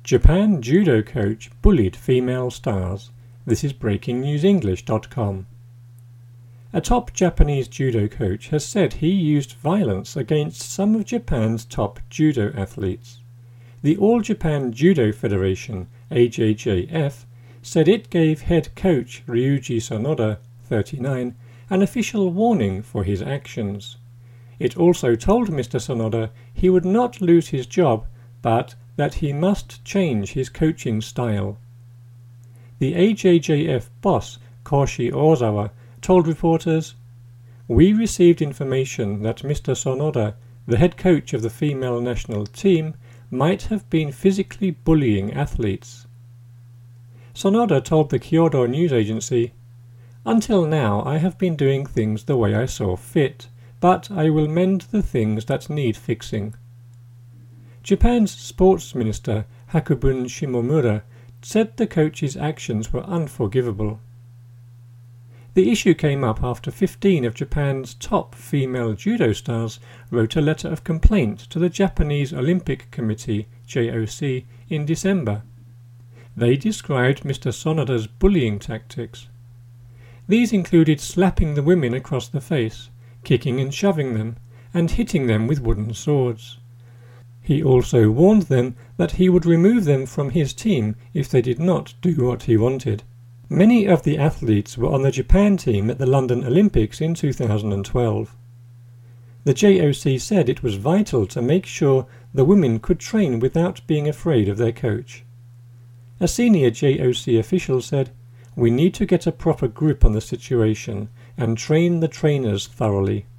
Japan judo coach bullied female stars. This is breakingnewsenglish.com. A top Japanese judo coach has said he used violence against some of Japan's top judo athletes. The All Japan Judo Federation, AJJF, said it gave head coach Ryuji Sonoda, 39, an official warning for his actions. It also told Mr. Sonoda he would not lose his job, but that he must change his coaching style. The AJJF boss, Koshi Ozawa, told reporters, "We received information that Mr. Sonoda, the head coach of the female national team, might have been physically bullying athletes." Sonoda told the Kyodo news agency, "Until now I have been doing things the way I saw fit, but I will mend the things that need fixing." Japan's sports minister Hakubun Shimomura said the coach's actions were unforgivable. The issue came up after 15 of Japan's top female judo stars wrote a letter of complaint to the Japanese Olympic Committee, JOC, in December. They described Mr. Sonoda's bullying tactics. These included slapping the women across the face, kicking and shoving them, and hitting them with wooden swords. He also warned them that he would remove them from his team if they did not do what he wanted. Many of the athletes were on the Japan team at the London Olympics in 2012. The JOC said it was vital to make sure the women could train without being afraid of their coach. A senior JOC official said, "We need to get a proper grip on the situation and train the trainers thoroughly."